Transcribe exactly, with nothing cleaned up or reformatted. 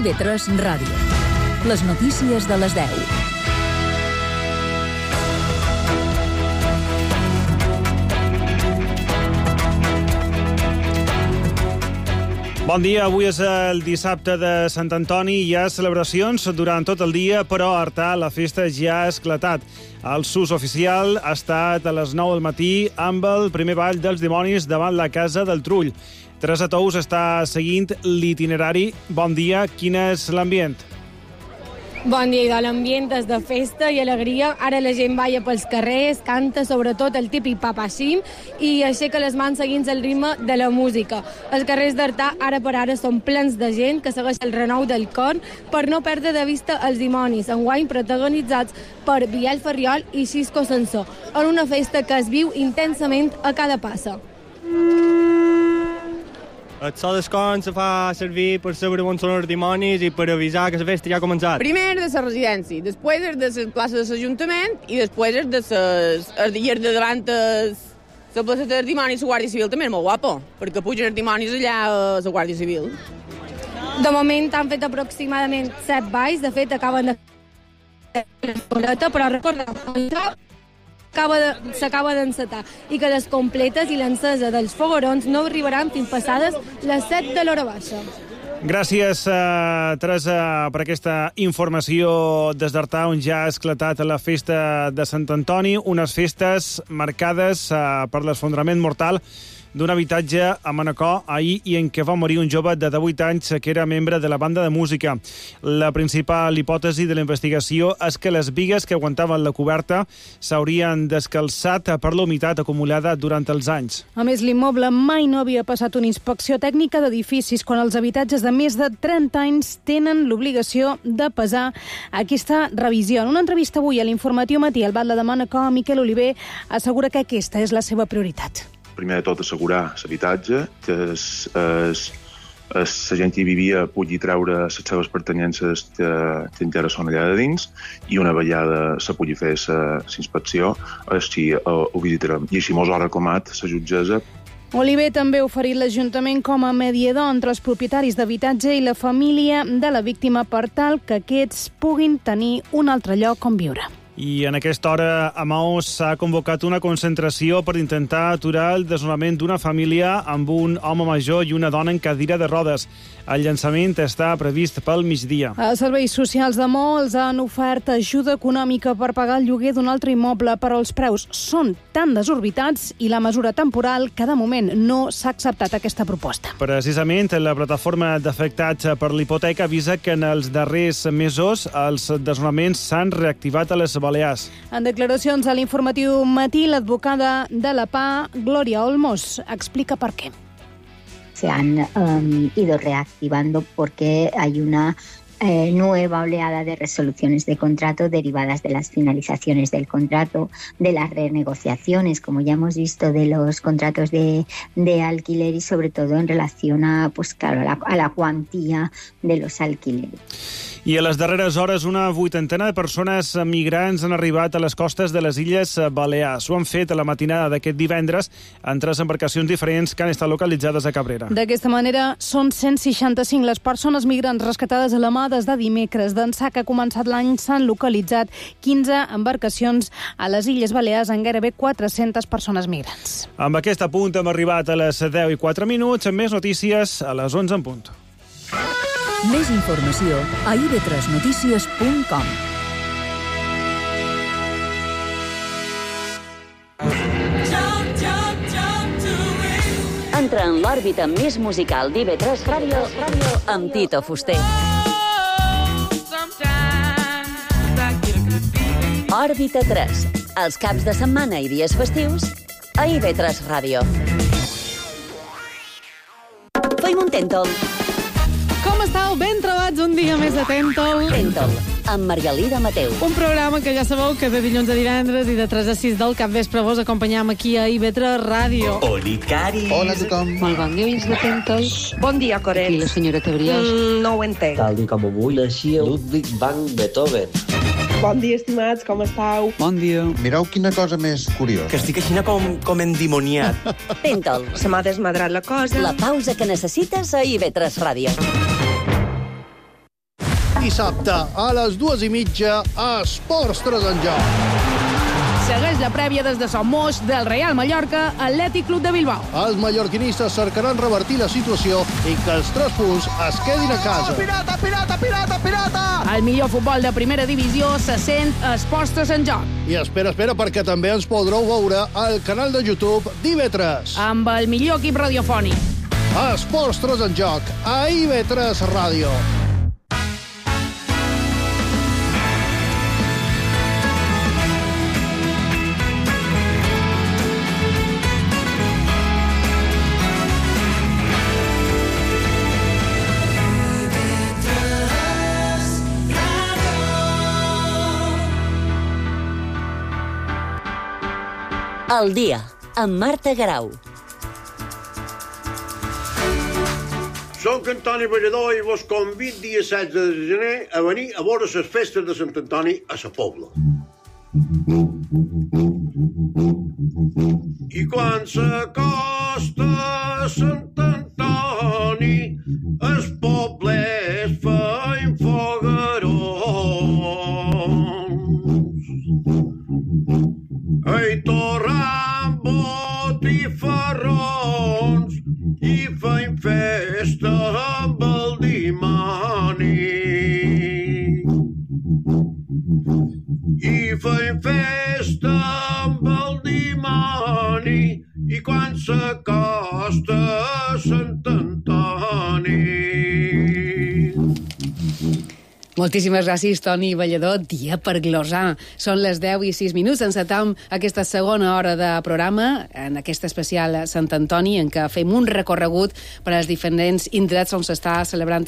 I V tres Ràdio. Les notícies de les deu. Bon dia, avui és el dissabte de Sant Antoni, hi ha celebracions durant tot el dia, però a Artà la festa ja ha esclatat. El sus oficial ha estat a les nou del matí amb el primer ball dels dimonis davant la Casa del Trull. Teresa Tous està seguint l'itinerari. Bon dia, quin és l'ambient? Bon dia, idò. L'ambient és de festa i alegria. Ara la gent balla pels carrers, canta sobretot el típic papacim i aixeca les mans seguint el ritme de la música. Els carrers d'Artà ara per ara són plens de gent que segueix el renou del cor per no perdre de vista els dimonis, enguany protagonitzats per Biel Ferriol i Xisco Sansó, en una festa que es viu intensament a cada passa. El so d'escon se fa servir per saber on són els dimonis i per avisar que la festa ja ha començat. Primer de la residència, després és de la plaça de l'Ajuntament i després és de les... i és de davant la plaça dels dimonis i la Guàrdia Civil també és molt guapo, perquè pugen els dimonis allà a la Guàrdia Civil. De moment han fet aproximadament set balls, de fet acaben de fer l'escoleta, però recordem s'acaba d'encetar i que les completes i l'encesa dels foguerons no arribaran fins passades les set de l'hora baixa. Gràcies, uh, Teresa, per aquesta informació des d'Artà, on ja ha esclatat la festa de Sant Antoni, unes festes marcades uh, per l'esfondrament mortal d'un habitatge a Manacor ahir i en què va morir un jove de divuit anys que era membre de la banda de música. La principal hipòtesi de la investigació és que les bigues que aguantaven la coberta s'haurien descalçat per la humitat acumulada durant els anys. A més, l'immoble mai no havia passat una inspecció tècnica d'edificis quan els habitatges de més de trenta anys tenen l'obligació de pesar aquesta revisió. En una entrevista avui a l'Informatiu Matí, el batlle de Manacor, Miquel Oliver, assegura que aquesta és la seva prioritat. Primer de tot, assegurar l'habitatge, que es, es, es, la gent que hi vivia pugui treure les seves pertinences que, que encara són allà de dins i una vegada se pugui fer la inspecció, així ho, ho visitarem. I així mos ha recomanat la jutgessa. Oliver també ha oferit l'Ajuntament com a mediador entre els propietaris d'habitatge i la família de la víctima per tal que aquests puguin tenir un altre lloc on viure. I en aquesta hora a Maó s'ha convocat una concentració per intentar aturar el desnonament d'una família amb un home major i una dona en cadira de rodes. El llançament està previst pel migdia. Els serveis socials de Maó els han ofert ajuda econòmica per pagar el lloguer d'un altre immoble, però els preus són tan desorbitats i la mesura temporal que de moment no s'ha acceptat aquesta proposta. Precisament, la plataforma d'afectats per l'hipoteca avisa que en els darrers mesos els desnonaments s'han reactivat a les Balears. En declaracions a l'Informatiu Matí, l'advocada de la P A, Glòria Olmos, explica per què. Se han um, ido reactivando porque hay una eh, nueva oleada de resoluciones de contrato derivadas de las finalizaciones del contrato, de las renegociaciones, como ya hemos visto, de los contratos de, de alquiler y sobre todo en relación a, pues claro, a la, a la cuantía de los alquileres. I a les darreres hores una vuitantena de persones migrants han arribat a les costes de les Illes Balears. Ho han fet a la matinada d'aquest divendres en tres embarcacions diferents que han estat localitzades a Cabrera. D'aquesta manera, són cent seixanta-cinc les persones migrants rescatades a la mà des de dimecres. D'ençà que ha començat l'any s'han localitzat quinze embarcacions a les Illes Balears amb gairebé quatre-centes persones migrants. Amb aquest apunt hem arribat a les deu i quatre minuts, amb més notícies a les onze en punt. Més informació a i ve tres notícies punt com. Entra en l'òrbita més musical d'I ve tres Ràdio amb Tito Fuster. Òrbita tres, els caps de setmana i dies festius a I ve tres Ràdio. Feim un Tentol. Com estàu? Ben trobats un dia més de Tentol. Tentol, amb Margalida Mateu. Un programa que ja sabeu que de dilluns a divendres i de tres a sis del capvespre vos acompanyam aquí a I ve tres Ràdio. Oli, Cari. Hola a tothom. Molt bon dia, oients de Tentol. Bon dia, Corel. I la senyoreta Briós. Mm, no ho entenc. Tal dia com avui naixia Ludwig van Beethoven. Bon dia, estimats, com estàu? Bon dia. Mireu quina cosa més curiosa. Que estic així com, com endimoniat. Tentol. Se m'ha desmadrat la cosa. La pausa que necessites a I ve tres Ràdio. dissabte a les dues i mitja a Esports tres en Joc. Segueix la prèvia des de Son Moix del Real Mallorca Atlètic Club de Bilbao. Els mallorquinistes cercaran revertir la situació i que els tres punts es quedin a casa. Pirata, pirata, pirata, pirata! El millor futbol de primera divisió se sent a Esports tres en Joc. I espera, espera, perquè també ens podreu veure al canal de YouTube d'I B tres. Amb el millor equip radiofònic. A Esports tres en Joc, a I B tres Ràdio. El dia, amb Marta Garau. Soc Antoni Ballador i vos convido dia setze de gener a venir a veure les festes de Sant Antoni a sa Pobla. I quan s'acosta Sant Antoni, els poblets feim foguerons. Ei, torrant botifarrons i feim festa amb el dimoni. I feim festa amb el dimoni i quan s'acosta Sant Antoni. Moltíssimes gràcies, Toni Ballador. Dia per glosar. Són les deu i sis minuts. Encetam aquesta segona hora de programa, en aquest especial Sant Antoni, en què fem un recorregut per als diferents indrets on s'està celebrant